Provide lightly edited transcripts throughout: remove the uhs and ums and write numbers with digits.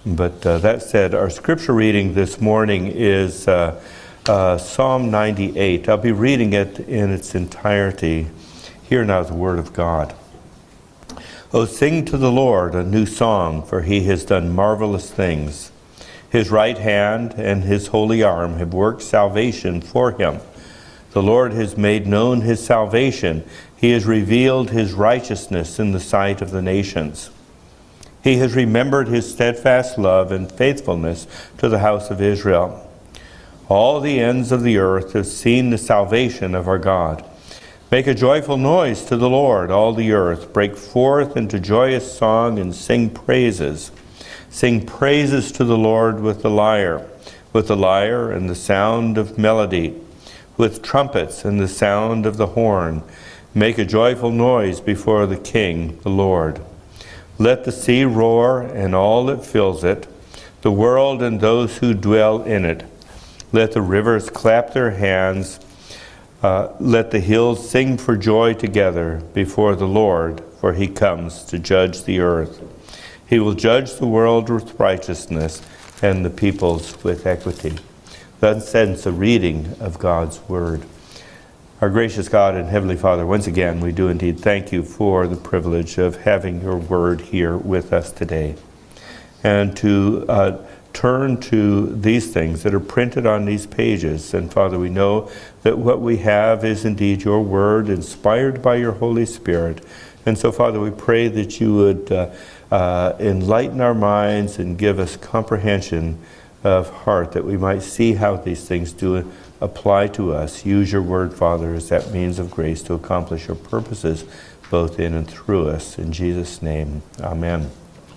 But that said, our scripture reading this morning is Psalm 98. I'll be reading it in its entirety. Hear now the word of God. O sing to the Lord a new song, for he has done marvelous things. His right hand and his holy arm have worked salvation for him. The Lord has made known his salvation. He has revealed his righteousness in the sight of the nations. He has remembered his steadfast love and faithfulness to the house of Israel. All the ends of the earth have seen the salvation of our God. Make a joyful noise to the Lord, all the earth. Break forth into joyous song and sing praises. Sing praises to the Lord with the lyre and the sound of melody, with trumpets and the sound of the horn. Make a joyful noise before the King, the Lord. Let the sea roar and all that fills it, the world and those who dwell in it. Let the rivers clap their hands. Let the hills sing for joy together before the Lord, for he comes to judge the earth. He will judge the world with righteousness and the peoples with equity. Thus ends the reading of God's word. Our gracious God and Heavenly Father, once again, we do indeed thank you for the privilege of having your word here with us today. And to turn to these things that are printed on these pages. And Father, we know that what we have is indeed your word, inspired by your Holy Spirit. And so, Father, we pray that you would enlighten our minds and give us comprehension of heart, that we might see how these things do apply to us. Use your word, Father, as that means of grace to accomplish your purposes, both in and through us. In Jesus' name, amen.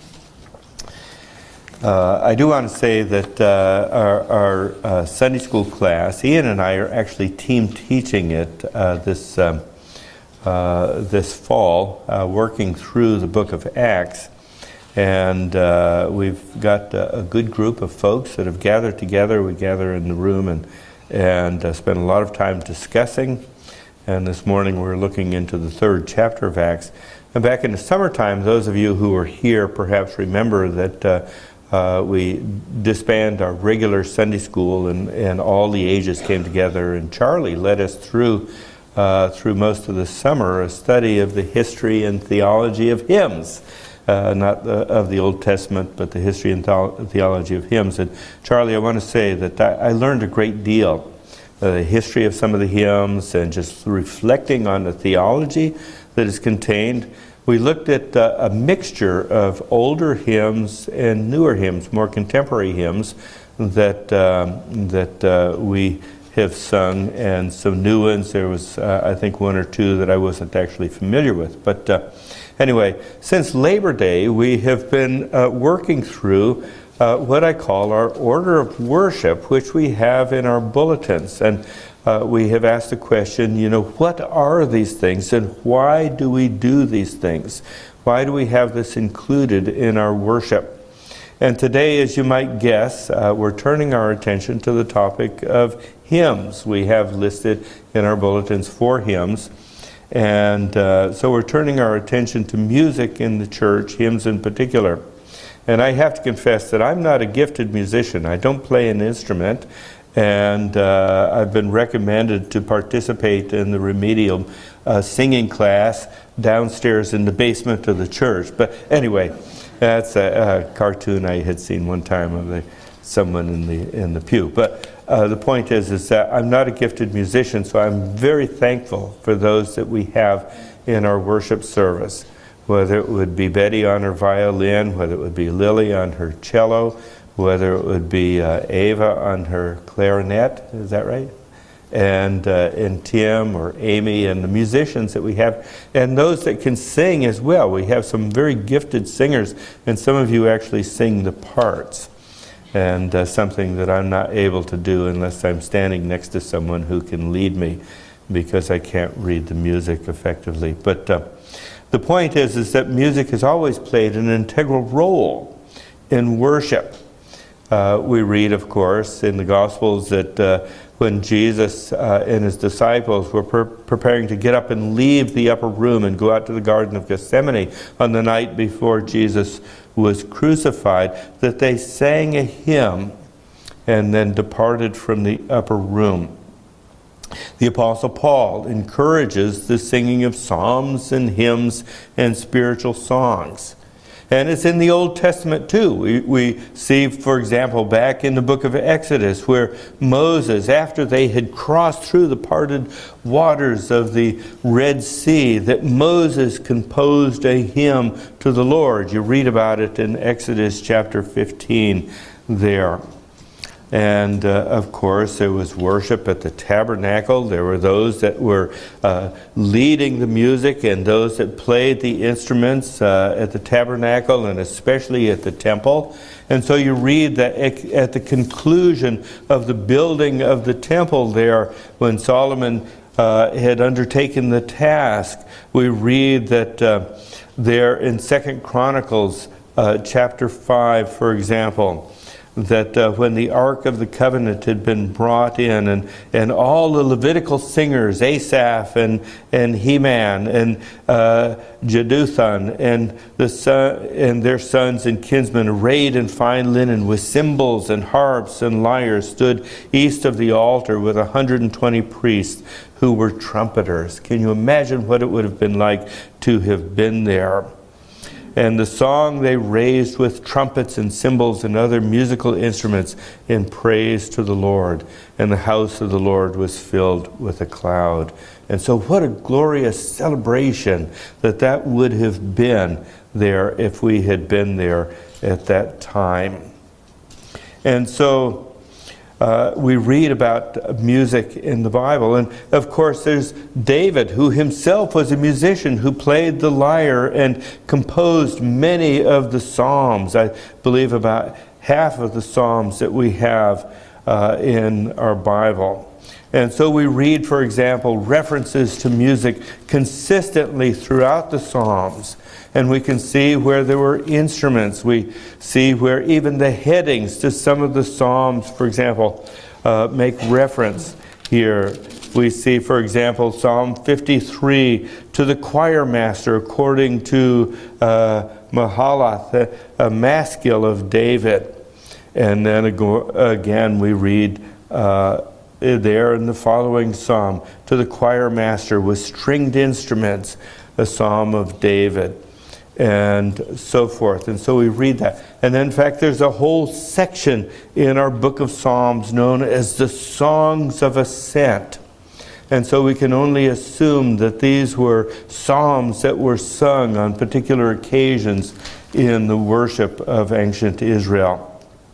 I do want to say that our Sunday school class, Ian and I are actually team teaching it this fall, working through the book of Acts. And we've got a good group of folks that have gathered together. We gather in the room and spend a lot of time discussing. And this morning we're looking into the 3rd chapter of Acts. And back in the summertime, those of you who were here perhaps remember that we disbanded our regular Sunday school and all the ages came together. And Charlie led us through most of the summer a study of the history and theology of hymns. Not of the Old Testament, but the history and theology of hymns. And Charlie, I want to say that I learned a great deal. The history of some of the hymns and just reflecting on the theology that is contained. We looked at a mixture of older hymns and newer hymns, more contemporary hymns that we have sung, and some new ones. There was, I think, one or two that I wasn't actually familiar with. But anyway, since Labor Day, we have been working through what I call our order of worship, which we have in our bulletins. And we have asked the question, what are these things and why do we do these things? Why do we have this included in our worship? And today, as you might guess, we're turning our attention to the topic of hymns. We have listed in our bulletins 4 hymns. And so we're turning our attention to music in the church, hymns in particular. And I have to confess that I'm not a gifted musician. I don't play an instrument. And I've been recommended to participate in the remedial singing class downstairs in the basement of the church. But anyway, that's a cartoon I had seen one time of someone in the pew. But the point is that I'm not a gifted musician, so I'm very thankful for those that we have in our worship service. Whether it would be Betty on her violin, whether it would be Lily on her cello, whether it would be Ava on her clarinet, is that right? And Tim or Amy and the musicians that we have, and those that can sing as well. We have some very gifted singers, and some of you actually sing the parts. And something that I'm not able to do unless I'm standing next to someone who can lead me, because I can't read the music effectively. But the point is that music has always played an integral role in worship. We read, of course, in the Gospels that when Jesus and his disciples were preparing to get up and leave the upper room and go out to the Garden of Gethsemane on the night before Jesus was crucified, that they sang a hymn and then departed from the upper room. The Apostle Paul encourages the singing of psalms and hymns and spiritual songs. And it's in the Old Testament too. We see, for example, back in the book of Exodus, where Moses, after they had crossed through the parted waters of the Red Sea, that Moses composed a hymn to the Lord. You read about it in Exodus chapter 15 there. And of course, there was worship at the tabernacle. There were those that were leading the music and those that played the instruments at the tabernacle and especially at the temple. And so you read that at the conclusion of the building of the temple there, when Solomon had undertaken the task, we read that there in 2 Chronicles chapter 5, for example, that when the Ark of the Covenant had been brought in, and all the Levitical singers, Asaph and Heman and Jeduthun and their sons and kinsmen, arrayed in fine linen with cymbals and harps and lyres, stood east of the altar with 120 priests who were trumpeters. Can you imagine what it would have been like to have been there? And the song they raised with trumpets and cymbals and other musical instruments in praise to the Lord. And the house of the Lord was filled with a cloud. And so what a glorious celebration that would have been there if we had been there at that time. And so we read about music in the Bible. And of course there's David, who himself was a musician, who played the lyre and composed many of the Psalms. I believe about half of the Psalms that we have in our Bible. And so we read, for example, references to music consistently throughout the Psalms. And we can see where there were instruments. We see where even the headings to some of the Psalms, for example, make reference here. We see, for example, Psalm 53, to the choir master, according to Mahalath, a maskil of David. And then again we read there in the following psalm, to the choir master with stringed instruments, a psalm of David, and so forth. And so we read that. And then, in fact, there's a whole section in our book of Psalms known as the Songs of Ascent. And so we can only assume that these were psalms that were sung on particular occasions in the worship of ancient Israel.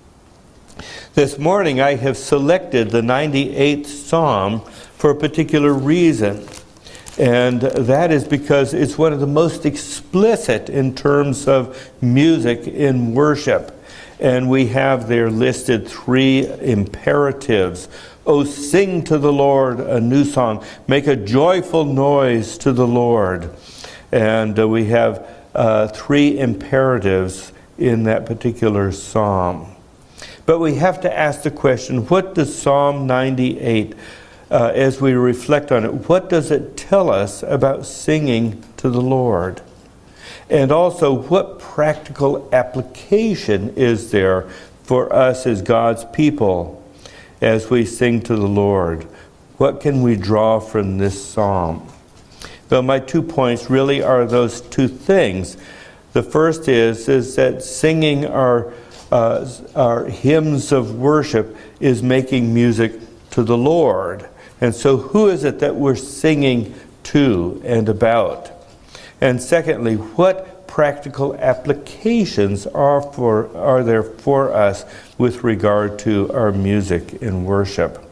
This morning I have selected the 98th Psalm for a particular reason. And that is because it's one of the most explicit in terms of music in worship. And we have there listed 3 imperatives. Oh, sing to the Lord a new song. Make a joyful noise to the Lord. And we have 3 imperatives in that particular psalm. But we have to ask the question, what does Psalm 98, as we reflect on it, what does it tell us about singing to the Lord? And also, what practical application is there for us as God's people as we sing to the Lord? What can we draw from this psalm? Well, my 2 points really are those 2 things. The first is that singing our hymns of worship is making music to the Lord. And so who is it that we're singing to and about? And secondly, what practical applications are there for us with regard to our music in worship?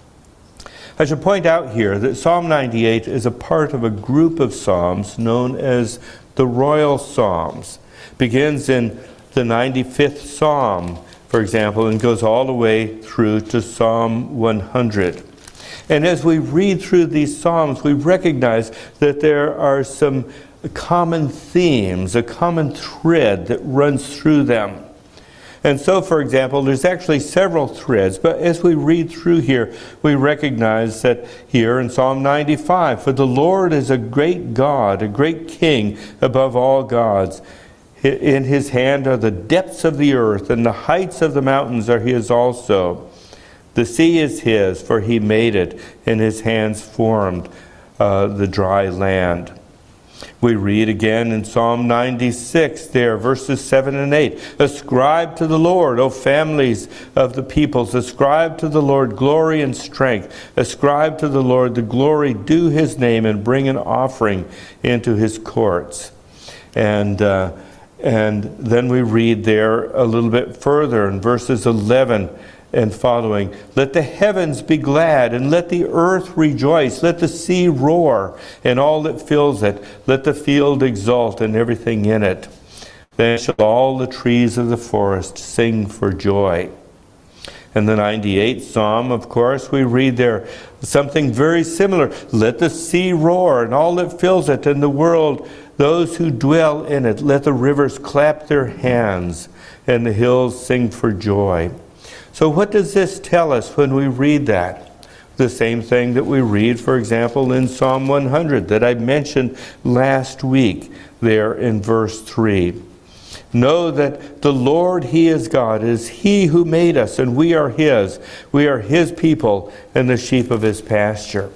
I should point out here that Psalm 98 is a part of a group of psalms known as the Royal Psalms. It begins in the 95th Psalm, for example, and goes all the way through to Psalm 100. And as we read through these Psalms, we recognize that there are some common themes, a common thread that runs through them. And so, for example, there's actually several threads, but as we read through here, we recognize that here in Psalm 95, for the Lord is a great God, a great King above all gods. In his hand are the depths of the earth, and the heights of the mountains are his also. The sea is his, for he made it, and his hands formed the dry land. We read again in Psalm 96 there, verses 7 and 8. Ascribe to the Lord, O families of the peoples. Ascribe to the Lord glory and strength. Ascribe to the Lord the glory due his name, and bring an offering into his courts. And then we read there a little bit further in verses 11 and following. Let the heavens be glad, and let the earth rejoice. Let the sea roar, and all that fills it. Let the field exult, and everything in it. Then shall all the trees of the forest sing for joy. In the 98th Psalm, of course, we read there something very similar. Let the sea roar, and all that fills it, and the world, those who dwell in it. Let the rivers clap their hands, and the hills sing for joy. So what does this tell us when we read that? The same thing that we read, for example, in Psalm 100 that I mentioned last week there in verse 3. Know that the Lord, he is God. It is he who made us, and we are his. We are his people and the sheep of his pasture.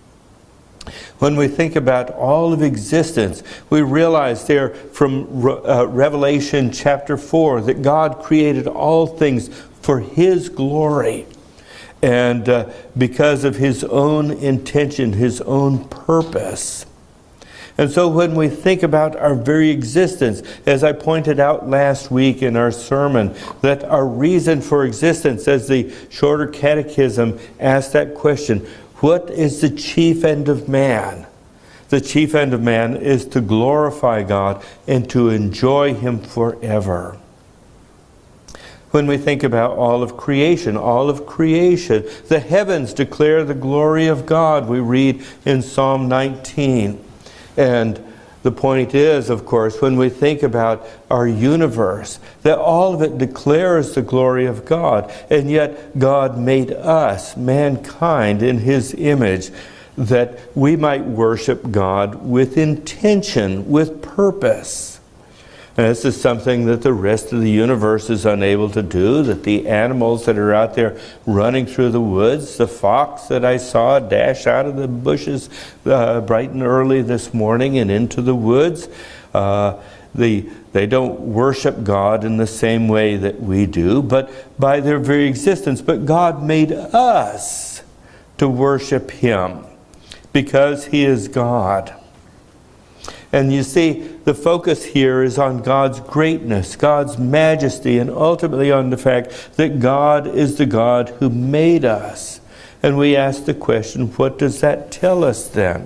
When we think about all of existence, we realize there from Revelation chapter 4 that God created all things for his glory, and because of his own intention, his own purpose. And so when we think about our very existence, as I pointed out last week in our sermon, that our reason for existence, as the Shorter Catechism asked that question, what is the chief end of man? The chief end of man is to glorify God and to enjoy him forever. When we think about all of creation, the heavens declare the glory of God, we read in Psalm 19. And the point is, of course, when we think about our universe, that all of it declares the glory of God. And yet God made us, mankind, in his image, that we might worship God with intention, with purpose. And this is something that the rest of the universe is unable to do, that the animals that are out there running through the woods, the fox that I saw dash out of the bushes bright and early this morning and into the woods, they don't worship God in the same way that we do, but by their very existence. But God made us to worship him because he is God. And you see, the focus here is on God's greatness, God's majesty, and ultimately on the fact that God is the God who made us. And we ask the question, what does that tell us then?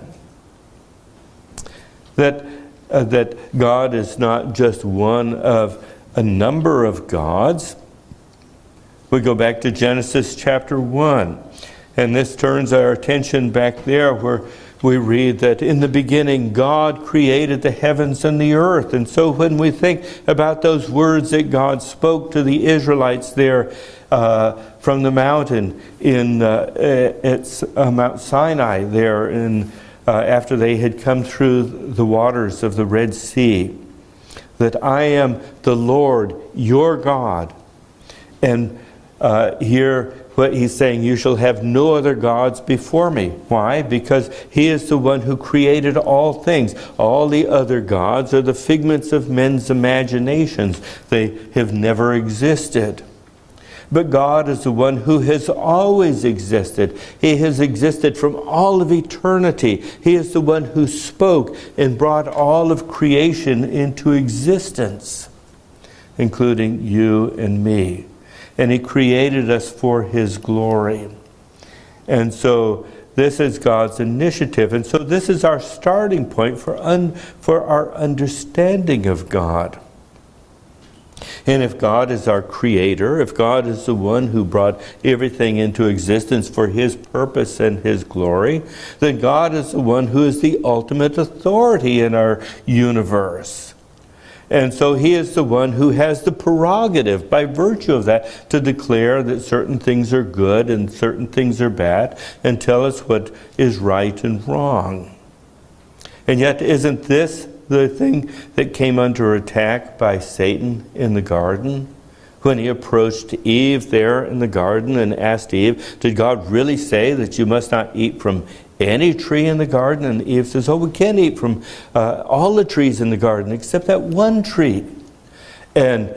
That God is not just one of a number of gods. We go back to Genesis chapter 1, and this turns our attention back there where we read that in the beginning God created the heavens and the earth. And so when we think about those words that God spoke to the Israelites there from the mountain at Mount Sinai there after they had come through the waters of the Red Sea, that I am the Lord your God. And here what he's saying, you shall have no other gods before me. Why? Because he is the one who created all things. All the other gods are the figments of men's imaginations. They have never existed. But God is the one who has always existed. He has existed from all of eternity. He is the one who spoke and brought all of creation into existence, including you and me. And he created us for his glory. And so this is God's initiative. And so this is our starting point for our understanding of God. And if God is our creator, if God is the one who brought everything into existence for his purpose and his glory, then God is the one who is the ultimate authority in our universe. And so he is the one who has the prerogative, by virtue of that, to declare that certain things are good and certain things are bad, and tell us what is right and wrong. And yet, isn't this the thing that came under attack by Satan in the garden? When he approached Eve there in the garden and asked Eve, did God really say that you must not eat from any tree in the garden? And Eve says, oh, we can eat from all the trees in the garden except that one tree. And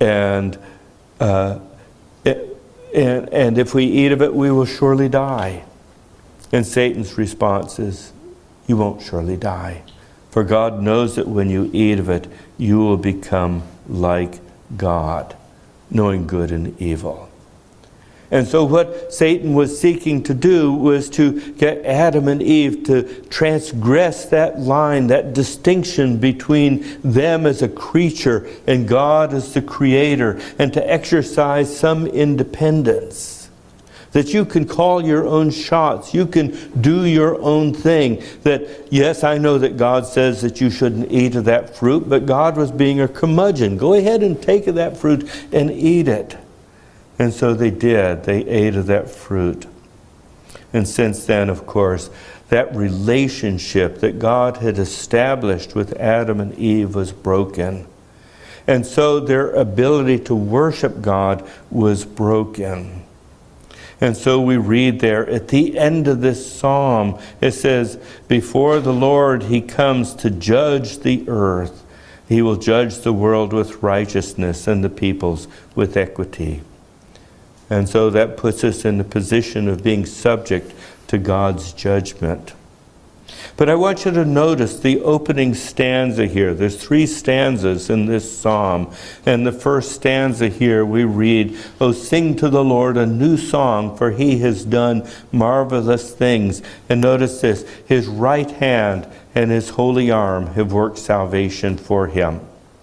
if we eat of it, we will surely die. And Satan's response is, you won't surely die. For God knows that when you eat of it, you will become like God, knowing good and evil. And so what Satan was seeking to do was to get Adam and Eve to transgress that line, that distinction between them as a creature and God as the creator, and to exercise some independence. That you can call your own shots, you can do your own thing. That, yes, I know that God says that you shouldn't eat of that fruit, but God was being a curmudgeon. Go ahead and take of that fruit and eat it. And so they did. They ate of that fruit. And since then, of course, that relationship that God had established with Adam and Eve was broken. And so their ability to worship God was broken. And so we read there at the end of this psalm, it says, before the Lord he comes to judge the earth. He will judge the world with righteousness and the peoples with equity. And so that puts us in the position of being subject to God's judgment. But I want you to notice the opening stanza here. There's 3 stanzas in this psalm. And the first stanza here we read, "Oh, sing to the Lord a new song, for he has done marvelous things." And notice this, his right hand and his holy arm have worked salvation for him.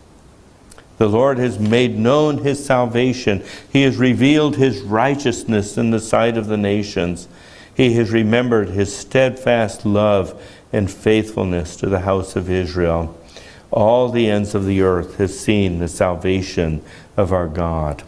The Lord has made known his salvation. He has revealed his righteousness in the sight of the nations. He has remembered his steadfast love and faithfulness to the house of Israel. All the ends of the earth have seen the salvation of our God.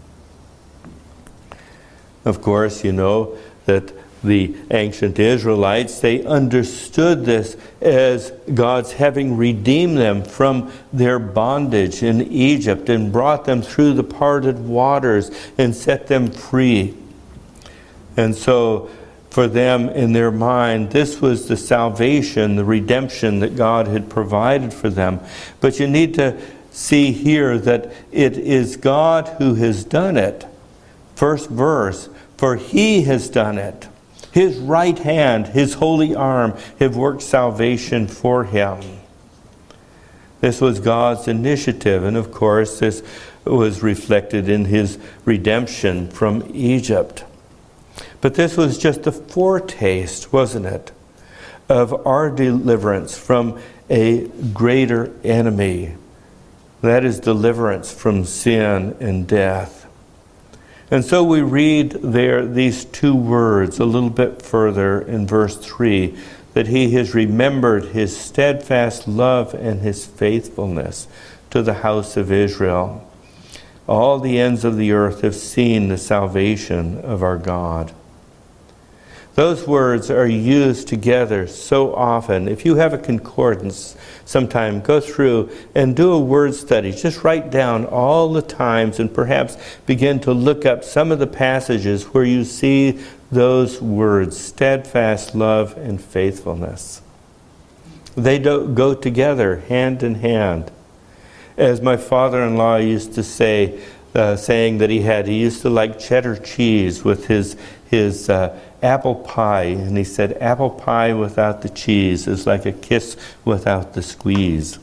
Of course, you know that the ancient Israelites, they understood this as God's having redeemed them from their bondage in Egypt and brought them through the parted waters and set them free. And so for them, in their mind, this was the salvation, the redemption that God had provided for them. But you need to see here that it is God who has done it. First verse, for he has done it. His right hand, his holy arm have worked salvation for him. This was God's initiative, and of course this was reflected in his redemption from Egypt. But this was just a foretaste, wasn't it, of our deliverance from a greater enemy. That is deliverance from sin and death. And so we read there these 2 words a little bit further in verse 3, that he has remembered his steadfast love and his faithfulness to the house of Israel. All the ends of the earth have seen the salvation of our God. Those words are used together so often. If you have a concordance sometime, go through and do a word study. Just write down all the times and perhaps begin to look up some of the passages where you see those words, steadfast love and faithfulness. They go together, hand in hand. As my father-in-law used to say, saying that he used to like cheddar cheese with his apple pie, and he said apple pie without the cheese is like a kiss without the squeeze.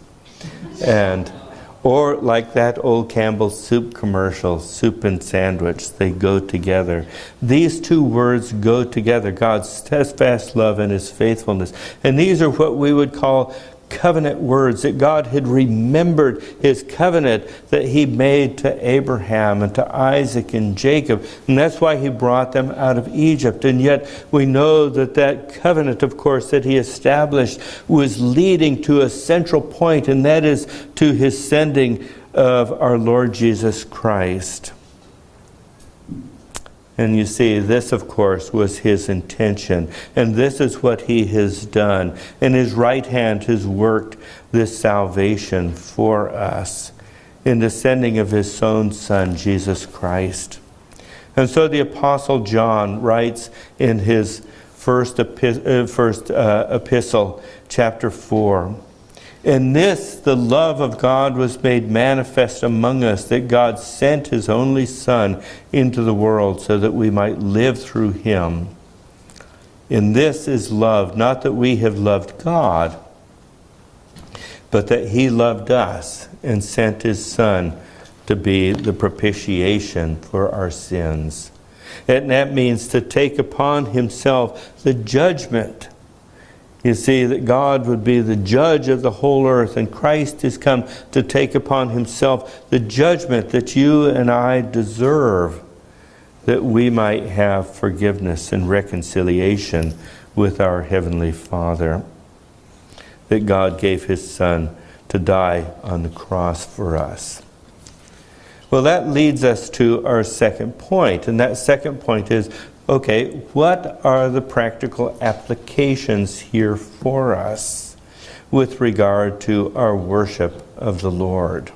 Or like that old Campbell's soup commercial, soup and sandwich, they go together. These 2 words go together, God's steadfast love and his faithfulness. And these are what we would call covenant words, that God had remembered his covenant that he made to Abraham and to Isaac and Jacob. And that's why he brought them out of Egypt. And yet we know that that covenant, of course, that he established was leading to a central point, and that is to his sending of our Lord Jesus Christ. And you see, this, of course, was his intention. And this is what he has done. And his right hand has worked this salvation for us in the sending of his own Son, Jesus Christ. And so the Apostle John writes in his first epistle, chapter 4, "In this the love of God was made manifest among us, that God sent his only Son into the world so that we might live through him. In this is love, not that we have loved God, but that he loved us and sent his Son to be the propitiation for our sins." And that means to take upon himself the judgment. You see, that God would be the judge of the whole earth, and Christ has come to take upon himself the judgment that you and I deserve, that we might have forgiveness and reconciliation with our Heavenly Father. That God gave his Son to die on the cross for us. Well, that leads us to our second point, and that second point is, okay, what are the practical applications here for us with regard to our worship of the Lord?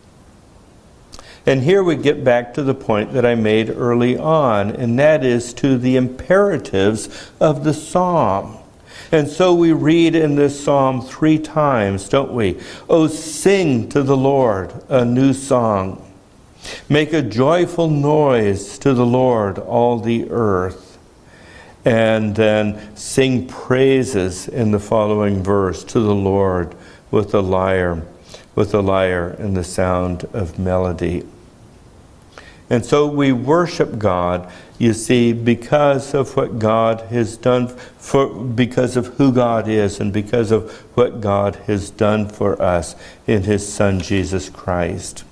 And here we get back to the point that I made early on, and that is to the imperatives of the psalm. And so we read in this psalm 3 times, don't we? "Oh, sing to the Lord a new song. Make a joyful noise to the Lord, all the earth." And then sing praises in the following verse to the Lord with the lyre and the sound of melody. And so we worship God, you see, because of what God has done, because of who God is, and because of what God has done for us in his Son, Jesus Christ.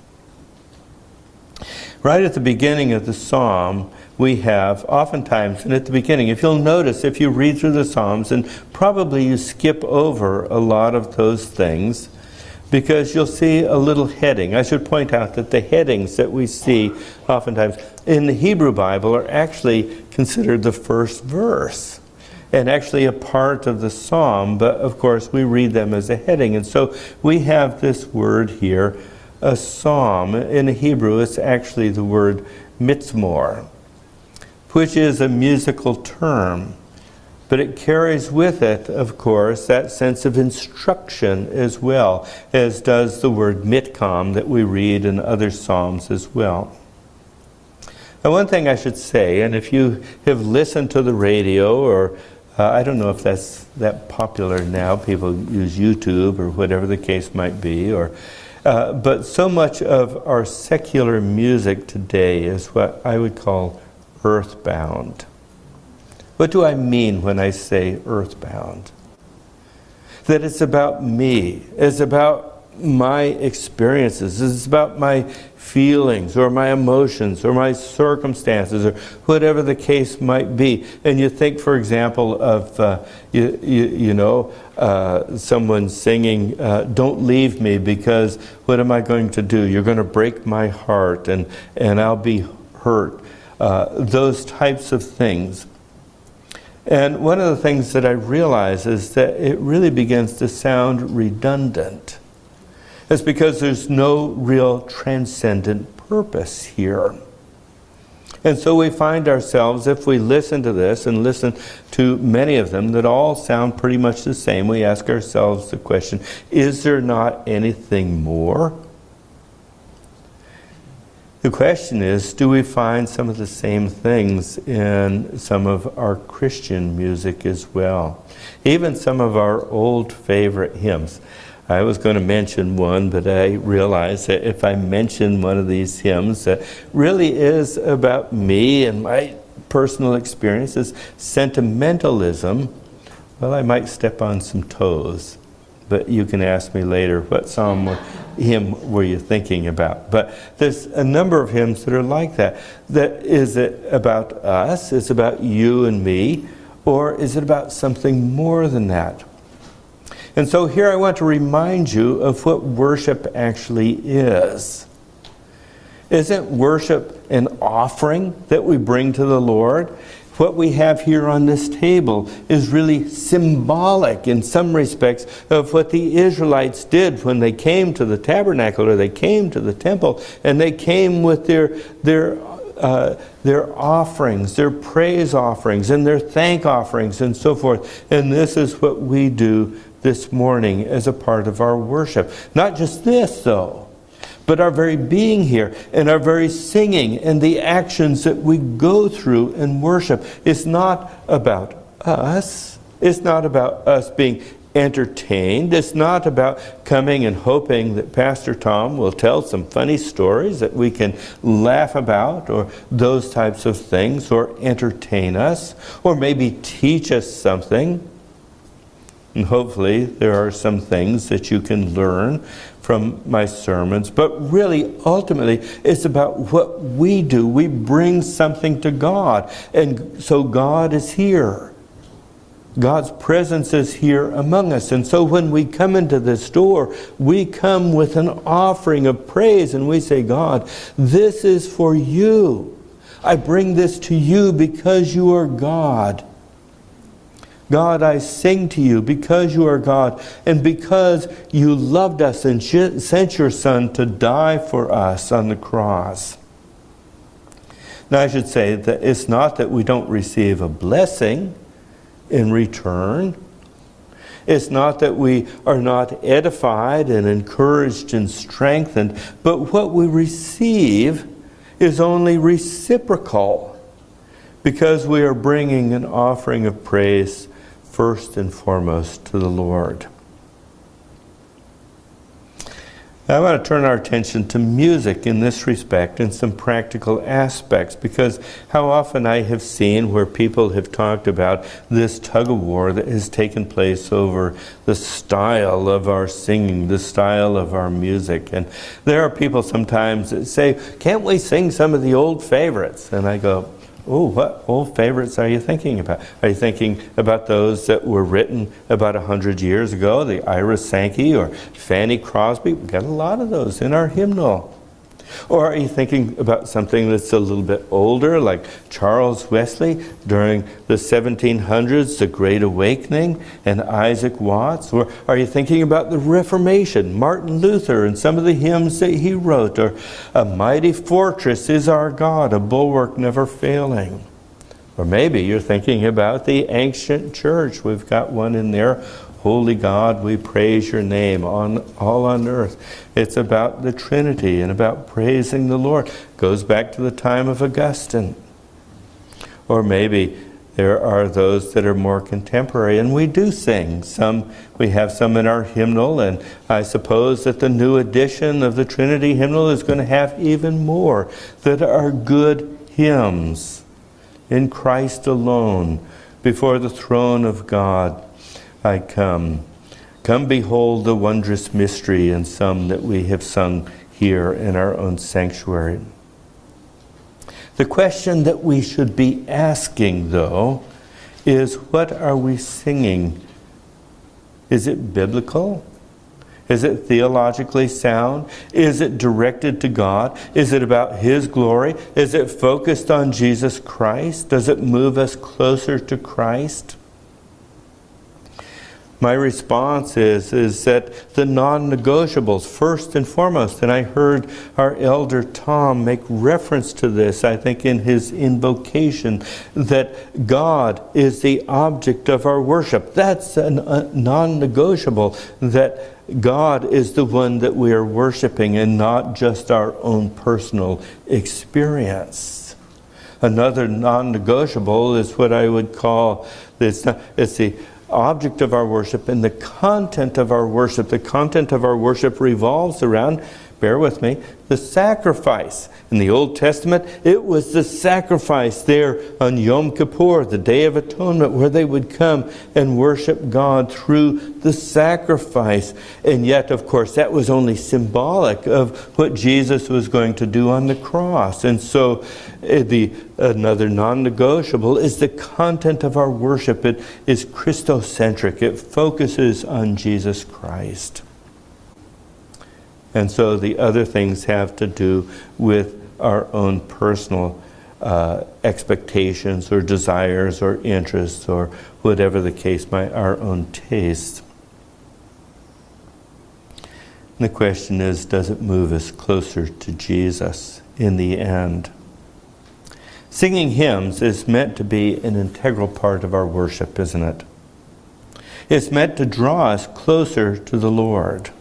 Right at the beginning of the psalm, we have oftentimes, and at the beginning, if you'll notice, if you read through the Psalms, and probably you skip over a lot of those things, because you'll see a little heading. I should point out that the headings that we see oftentimes in the Hebrew Bible are actually considered the first verse, and actually a part of the psalm, but of course we read them as a heading. And so we have this word here, a psalm. In Hebrew, it's actually the word mizmor, which is a musical term, but it carries with it, of course, that sense of instruction as well, as does the word mitkam that we read in other psalms as well. Now, one thing I should say, and if you have listened to the radio, or I don't know if that's that popular now, people use YouTube or whatever the case might be, or but so much of our secular music today is what I would call earthbound. What do I mean when I say earthbound? That it's about me. It's about my experiences. It's about my feelings or my emotions or my circumstances or whatever the case might be. And you think, for example, of someone singing, "Don't leave me, because what am I going to do? You're going to break my heart and I'll be hurt." Those types of things. And one of the things that I realize is that it really begins to sound redundant. It's because there's no real transcendent purpose here. And so we find ourselves, if we listen to this and listen to many of them that all sound pretty much the same, we ask ourselves the question, is there not anything more? The question is, do we find some of the same things in some of our Christian music as well? Even some of our old favorite hymns. I was going to mention one, but I realized that if I mention one of these hymns that really is about me and my personal experiences, sentimentalism, well, I might step on some toes. but you can ask me later what psalm hymn were you thinking about. But there's a number of hymns that are like that. That is it about us? Is it about you and me? Or is it about something more than that? And so here I want to remind you of what worship actually is. Isn't worship an offering that we bring to the Lord? What we have here on this table is really symbolic in some respects of what the Israelites did when they came to the tabernacle or they came to the temple, and they came with their offerings, their praise offerings, and their thank offerings, and so forth. And this is what we do this morning as a part of our worship. Not just this, though, but our very being here and our very singing and the actions that we go through in worship. It's not about us. It's not about us being entertained. It's not about coming and hoping that Pastor Tom will tell some funny stories that we can laugh about, or those types of things, or entertain us, or maybe teach us something. And hopefully there are some things that you can learn from my sermons. But really, ultimately, it's about what we do. We bring something to God. And so God is here. God's presence is here among us. And so when we come into this door, we come with an offering of praise. And we say, God, this is for you. I bring this to you because you are God. God, I sing to you because you are God, and because you loved us and sent your Son to die for us on the cross. Now, I should say that it's not that we don't receive a blessing in return. It's not that we are not edified and encouraged and strengthened, but what we receive is only reciprocal because we are bringing an offering of praise first and foremost to the Lord. Now, I want to turn our attention to music in this respect and some practical aspects, because how often I have seen where people have talked about this tug-of-war that has taken place over the style of our singing, the style of our music. And there are people sometimes that say, can't we sing some of the old favorites? And I go, oh, what old favorites are you thinking about? Are you thinking about those that were written about 100 years ago, the Ira Sankey or Fanny Crosby? We've got a lot of those in our hymnal. Or are you thinking about something that's a little bit older, like Charles Wesley during the 1700s, the Great Awakening, and Isaac Watts? Or are you thinking about the Reformation, Martin Luther, and some of the hymns that he wrote? Or A Mighty Fortress is Our God, a bulwark never failing. Or maybe you're thinking about the ancient church. We've got one in there. Holy God, we praise your name all on earth. It's about the Trinity and about praising the Lord. Goes back to the time of Augustine. Or maybe there are those that are more contemporary, and we do sing. We have some in our hymnal, and I suppose that the new edition of the Trinity hymnal is going to have even more that are good hymns. In Christ alone, before the throne of God, I come. Come behold the wondrous mystery, and some that we have sung here in our own sanctuary. The question that we should be asking, though, is what are we singing? Is it biblical? Is it theologically sound? Is it directed to God? Is it about His glory? Is it focused on Jesus Christ? Does it move us closer to Christ? My response is that the non-negotiables, first and foremost, and I heard our elder Tom make reference to this, I think in his invocation, that God is the object of our worship. That's a non-negotiable, that God is the one that we are worshiping and not just our own personal experience. Another non-negotiable is what I would call, it's the object of our worship and the content of our worship. The content of our worship revolves around, bear with me, the sacrifice. In the Old Testament, it was the sacrifice there on Yom Kippur, the Day of Atonement, where they would come and worship God through the sacrifice. And yet, of course, that was only symbolic of what Jesus was going to do on the cross. And so another non-negotiable is the content of our worship. It is Christocentric. It focuses on Jesus Christ. And so the other things have to do with our own personal expectations or desires or interests or whatever the case might, our own taste. And the question is, does it move us closer to Jesus in the end? Singing hymns is meant to be an integral part of our worship, isn't it? It's meant to draw us closer to the Lord.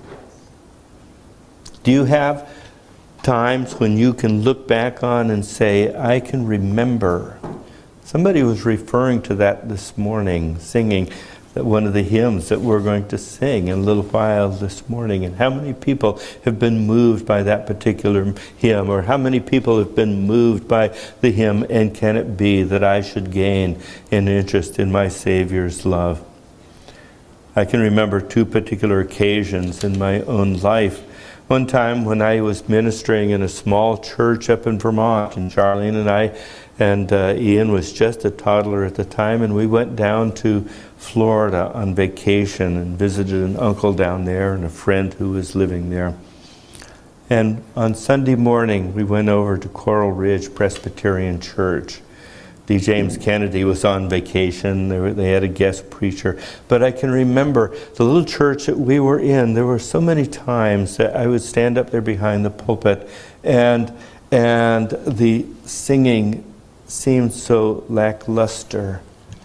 Do you have times when you can look back on and say, I can remember? Somebody was referring to that this morning, singing one of the hymns that we're going to sing in a little while this morning. And how many people have been moved by that particular hymn? Or how many people have been moved by the hymn, And Can It Be That I Should Gain an Interest in My Savior's Love? I can remember two particular occasions in my own life. One time when I was ministering in a small church up in Vermont, and Charlene and I, and Ian was just a toddler at the time, and we went down to Florida on vacation and visited an uncle down there and a friend who was living there. And on Sunday morning, we went over to Coral Ridge Presbyterian Church. D. James Kennedy was on vacation. They had a guest preacher. But I can remember the little church that we were in, there were so many times that I would stand up there behind the pulpit and the singing seemed so lackluster.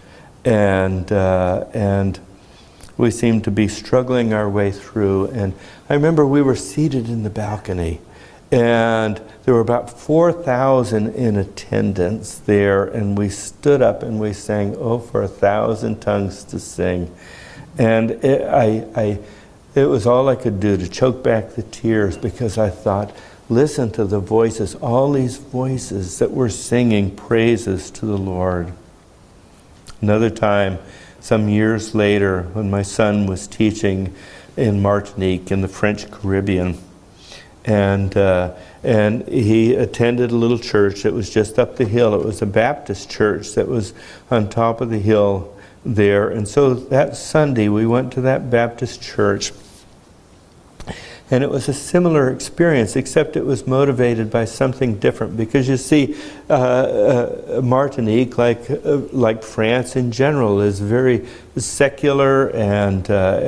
And we seemed to be struggling our way through. And I remember we were seated in the balcony. And there were about 4,000 in attendance there, and we stood up and we sang, "Oh, for 1,000 tongues to sing." And it was all I could do to choke back the tears, because I thought, listen to the voices, all these voices that were singing praises to the Lord. Another time, some years later, when my son was teaching in Martinique in the French Caribbean, and he attended a little church that was just up the hill. It was a Baptist church that was on top of the hill there. And so that Sunday we went to that Baptist church. And it was a similar experience, except it was motivated by something different. Because you see, Martinique, like France in general, is very secular and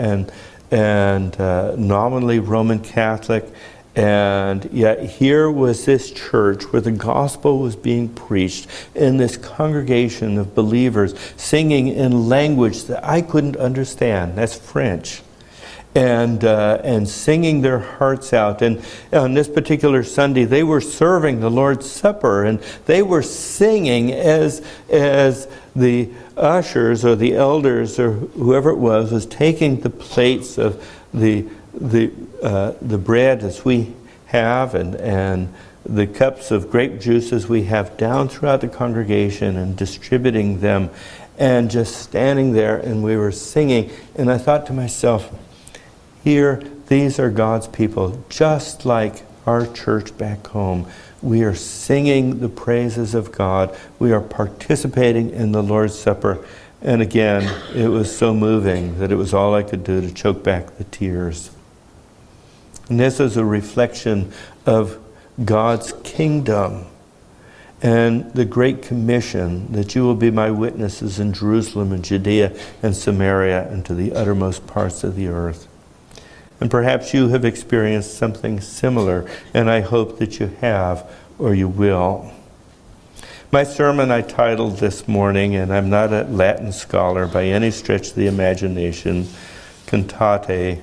nominally Roman Catholic. And yet here was this church where the gospel was being preached in this congregation of believers singing in language that I couldn't understand. That's French. And singing their hearts out. And on this particular Sunday, they were serving the Lord's Supper, and they were singing as the ushers or the elders or whoever it was taking the plates of the bread as we have and the cups of grape juice as we have down throughout the congregation and distributing them and just standing there, and we were singing. And I thought to myself, here, these are God's people, just like our church back home. We are singing the praises of God. We are participating in the Lord's Supper. And again, it was so moving that it was all I could do to choke back the tears. And this is a reflection of God's kingdom and the Great Commission that you will be my witnesses in Jerusalem and Judea and Samaria and to the uttermost parts of the earth. And perhaps you have experienced something similar, and I hope that you have or you will. My sermon I titled this morning, and I'm not a Latin scholar by any stretch of the imagination, Cantate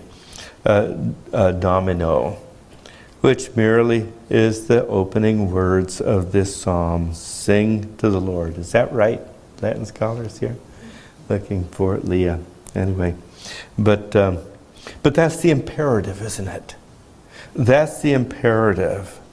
Domino, which merely is the opening words of this psalm, Sing to the Lord. Is that right, Latin scholars here? Looking for Leah. Anyway, but that's the imperative, isn't it? That's the imperative.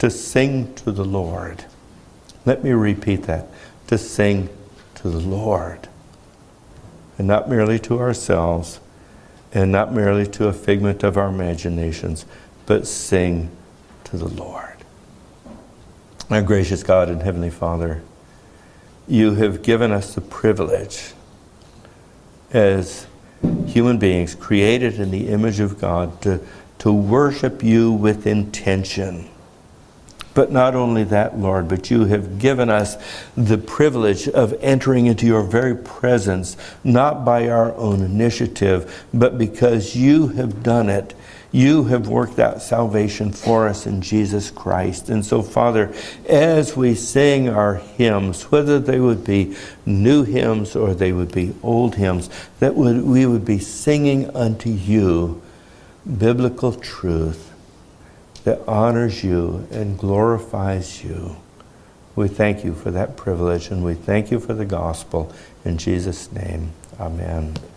to sing to the Lord. Let me repeat that. To sing to the Lord. And not merely to ourselves, and not merely to a figment of our imaginations, but sing to the Lord. Our gracious God and Heavenly Father, you have given us the privilege as human beings created in the image of God to worship you with intention. But not only that, Lord, but you have given us the privilege of entering into your very presence, not by our own initiative, but because you have done it. You have worked out salvation for us in Jesus Christ. And so, Father, as we sing our hymns, whether they would be new hymns or they would be old hymns, that we would be singing unto you biblical truth that honors you and glorifies you. We thank you for that privilege, and we thank you for the gospel. In Jesus' name, amen.